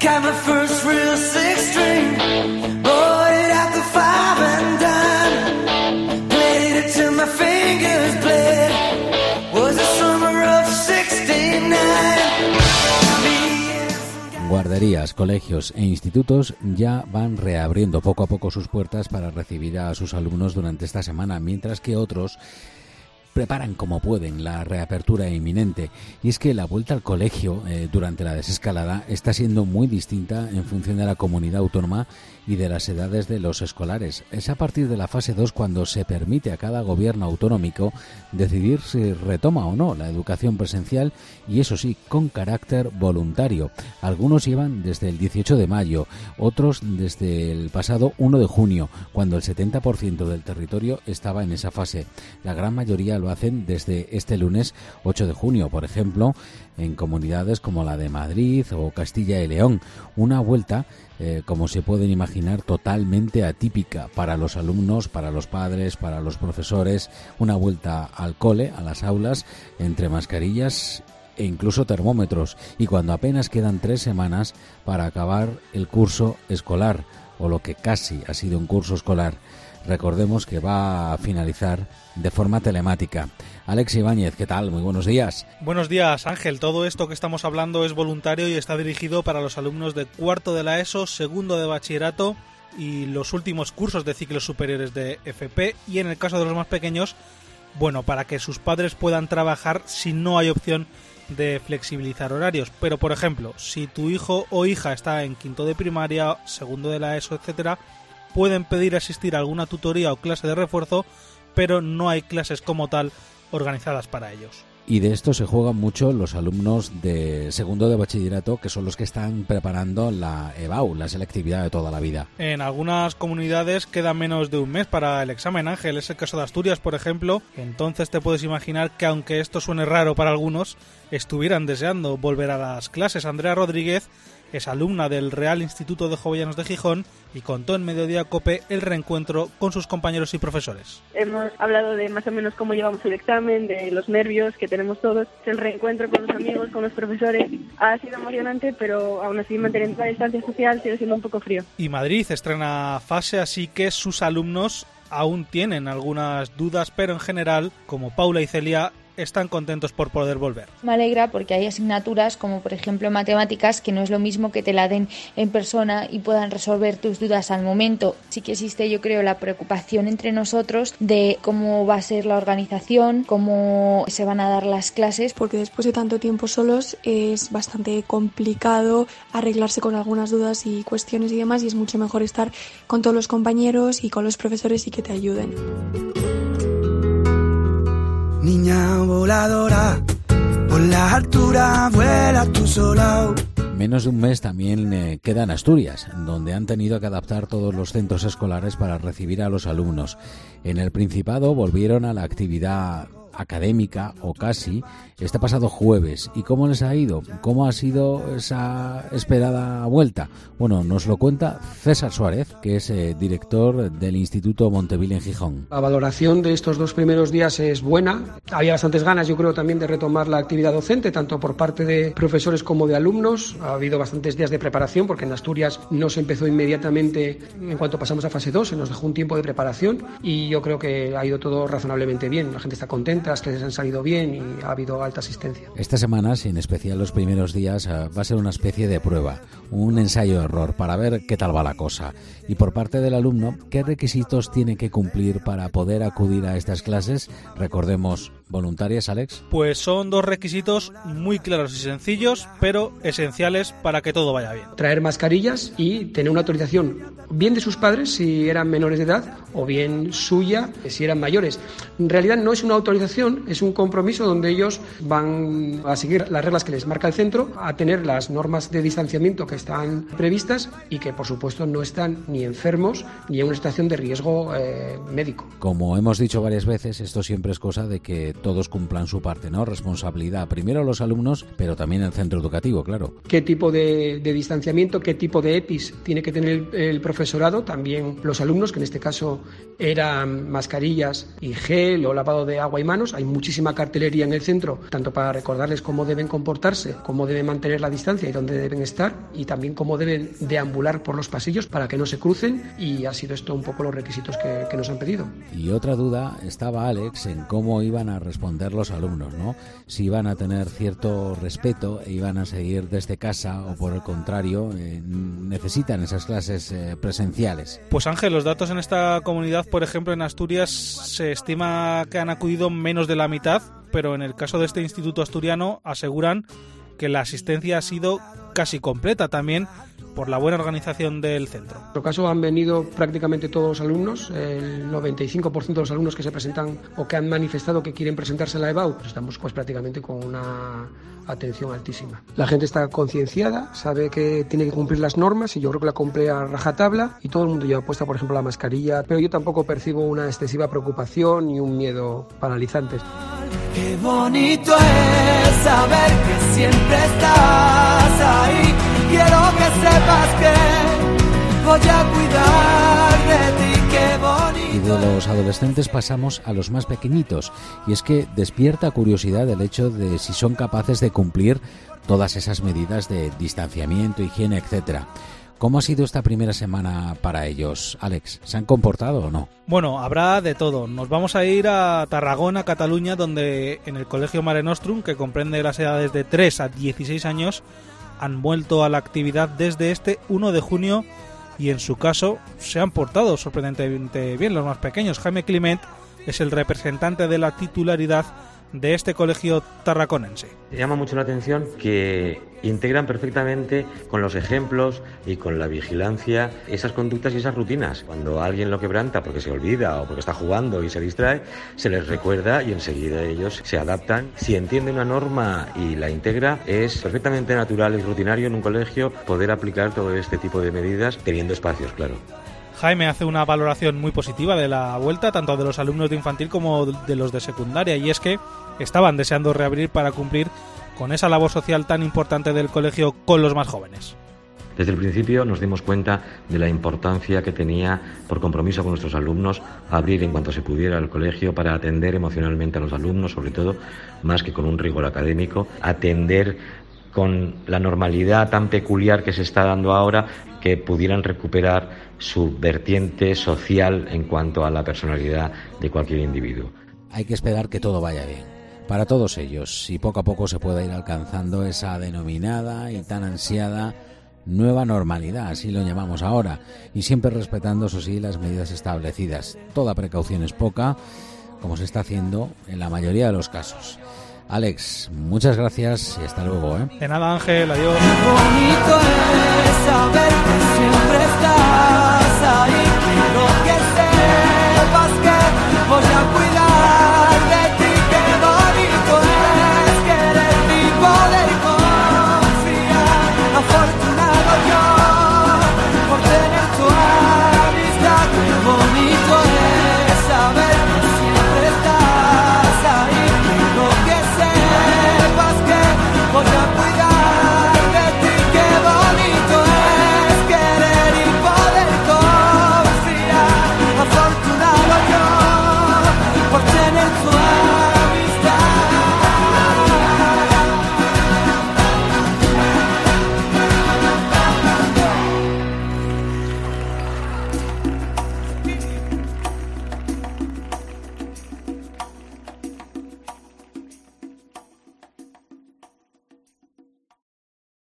Got my first real six string, bought it at the five and dime, played it till my fingers bled, was the summer of 69. Guarderías, colegios e institutos ya van reabriendo poco a poco sus puertas para recibir a sus alumnos durante esta semana, mientras que otros preparan como pueden la reapertura inminente. Y es que la vuelta al colegio durante la desescalada está siendo muy distinta en función de la comunidad autónoma y de las edades de los escolares. Es a partir de la fase 2 cuando se permite a cada gobierno autonómico decidir si retoma o no la educación presencial, y eso sí, con carácter voluntario. Algunos llevan desde el 18 de mayo, otros desde el pasado 1 de junio, cuando el 70% del territorio estaba en esa fase. La gran mayoría lo hacen desde este lunes 8 de junio, por ejemplo, en comunidades como la de Madrid o Castilla y León. Una vuelta, como se pueden imaginar, totalmente atípica para los alumnos, para los padres, para los profesores. Una vuelta al cole, a las aulas, entre mascarillas e incluso termómetros, y cuando apenas quedan 3 semanas para acabar el curso escolar, o lo que casi ha sido un curso escolar. Recordemos que va a finalizar de forma telemática. Alex Ibáñez, ¿qué tal? Muy buenos días. Buenos días, Ángel. Todo esto que estamos hablando es voluntario y está dirigido para los alumnos de cuarto de la ESO, segundo de bachillerato y los últimos cursos de ciclos superiores de FP, y en el caso de los más pequeños, bueno, para que sus padres puedan trabajar si no hay opción de flexibilizar horarios. Pero, por ejemplo, si tu hijo o hija está en quinto de primaria, segundo de la ESO, etcétera, pueden pedir asistir a alguna tutoría o clase de refuerzo, pero no hay clases como tal organizadas para ellos. Y de esto se juegan mucho los alumnos de segundo de bachillerato, que son los que están preparando la EBAU, la selectividad de toda la vida. En algunas comunidades queda menos de un mes para el examen, Ángel. Es el caso de Asturias, por ejemplo. Entonces te puedes imaginar que, aunque esto suene raro para algunos, estuvieran deseando volver a las clases. Andrea Rodríguez es alumna del Real Instituto de Jovellanos de Gijón y contó en Mediodía COPE el reencuentro con sus compañeros y profesores. Hemos hablado de más o menos cómo llevamos el examen, de los nervios que tenemos todos. El reencuentro con los amigos, con los profesores, ha sido emocionante, pero aún así manteniendo la distancia social sigue siendo un poco frío. Y Madrid estrena fase, así que sus alumnos aún tienen algunas dudas, pero en general, como Paula y Celia, están contentos por poder volver. Me alegra porque hay asignaturas como por ejemplo matemáticas, que no es lo mismo que te la den en persona y puedan resolver tus dudas al momento. Sí que existe, yo creo, la preocupación entre nosotros de cómo va a ser la organización, cómo se van a dar las clases. Porque después de tanto tiempo solos es bastante complicado arreglarse con algunas dudas y cuestiones y demás, y es mucho mejor estar con todos los compañeros y con los profesores y que te ayuden. Niña voladora, por la altura vuela tú sola. Menos de un mes también queda en Asturias, donde han tenido que adaptar todos los centros escolares para recibir a los alumnos. En el Principado volvieron a la actividad académica, o casi, este pasado jueves. ¿Y cómo les ha ido? ¿Cómo ha sido esa esperada vuelta? Bueno, nos lo cuenta César Suárez, que es director del Instituto Montevil en Gijón. La valoración de estos 2 primeros días es buena. Había bastantes ganas, yo creo, también de retomar la actividad docente, tanto por parte de profesores como de alumnos. Ha habido bastantes días de preparación, porque en Asturias no se empezó inmediatamente en cuanto pasamos a fase 2, se nos dejó un tiempo de preparación, y yo creo que ha ido todo razonablemente bien. La gente está contenta, las clases han salido bien y ha habido alta asistencia. Estas semanas, en especial los primeros días, va a ser una especie de prueba, un ensayo-error para ver qué tal va la cosa. Y por parte del alumno, ¿qué requisitos tiene que cumplir para poder acudir a estas clases? Recordemos, voluntarias, Alex. Pues son 2 requisitos muy claros y sencillos, pero esenciales para que todo vaya bien. Traer mascarillas y tener una autorización, bien de sus padres si eran menores de edad, o bien suya si eran mayores. En realidad no es una autorización, es un compromiso donde ellos van a seguir las reglas que les marca el centro, a tener las normas de distanciamiento que están previstas y que por supuesto no están ni enfermos ni en una situación de riesgo médico. Como hemos dicho varias veces, esto siempre es cosa de que todos cumplan su parte, ¿no? Responsabilidad, primero los alumnos, pero también el centro educativo, claro. ¿Qué tipo de distanciamiento, qué tipo de EPIs tiene que tener el profesorado? También los alumnos, que en este caso eran mascarillas y gel o lavado de agua y manos. Hay muchísima cartelería en el centro, tanto para recordarles cómo deben comportarse, cómo deben mantener la distancia y dónde deben estar, y también cómo deben deambular por los pasillos para que no se crucen, y ha sido esto un poco los requisitos que nos han pedido. Y otra duda estaba, Alex, en cómo iban a responder los alumnos, ¿no? Si iban a tener cierto respeto e iban a seguir desde casa, o por el contrario, necesitan esas clases presenciales. Pues Ángel, los datos en esta comunidad, por ejemplo en Asturias, se estima que han acudido menos de la mitad, pero en el caso de este instituto asturiano aseguran que la asistencia ha sido casi completa, también por la buena organización del centro. En nuestro caso han venido prácticamente todos los alumnos, el 95% de los alumnos que se presentan o que han manifestado que quieren presentarse a la EBAU, pues estamos pues prácticamente con una atención altísima. La gente está concienciada, sabe que tiene que cumplir las normas, y yo creo que la cumple a rajatabla, y todo el mundo lleva puesta, por ejemplo, la mascarilla, pero yo tampoco percibo una excesiva preocupación ni un miedo paralizante. Qué bonito es saber que siempre estás ahí. Quiero que sepas que voy a cuidar de ti. Qué bonito. Y de los adolescentes pasamos a los más pequeñitos, y es que despierta curiosidad el hecho de si son capaces de cumplir todas esas medidas de distanciamiento, higiene, etcétera. ¿Cómo ha sido esta primera semana para ellos, Alex? ¿Se han comportado o no? Bueno, habrá de todo. Nos vamos a ir a Tarragona, Cataluña, donde en el Colegio Mare Nostrum, que comprende las edades de 3 a 16 años, han vuelto a la actividad desde este 1 de junio y en su caso se han portado sorprendentemente bien los más pequeños. Jaime Climent es el representante de la titularidad de este colegio tarraconense. Llama mucho la atención que integran perfectamente con los ejemplos y con la vigilancia esas conductas y esas rutinas. Cuando alguien lo quebranta porque se olvida o porque está jugando y se distrae, se les recuerda y enseguida ellos se adaptan. Si entiende una norma y la integra, es perfectamente natural y rutinario en un colegio poder aplicar todo este tipo de medidas teniendo espacios, claro. Jaime hace una valoración muy positiva de la vuelta, tanto de los alumnos de infantil como de los de secundaria, y es que estaban deseando reabrir para cumplir con esa labor social tan importante del colegio con los más jóvenes. Desde el principio nos dimos cuenta de la importancia que tenía, por compromiso con nuestros alumnos, abrir en cuanto se pudiera el colegio para atender emocionalmente a los alumnos, sobre todo, más que con un rigor académico, atender con la normalidad tan peculiar que se está dando ahora, que pudieran recuperar su vertiente social en cuanto a la personalidad de cualquier individuo. Hay que esperar que todo vaya bien para todos ellos y poco a poco se pueda ir alcanzando esa denominada y tan ansiada nueva normalidad, así lo llamamos ahora, y siempre respetando, eso sí, las medidas establecidas. Toda precaución es poca, como se está haciendo en la mayoría de los casos. Alex, muchas gracias y hasta luego, ¿eh? De nada, Ángel, adiós. Qué bonito es saber que siempre estás.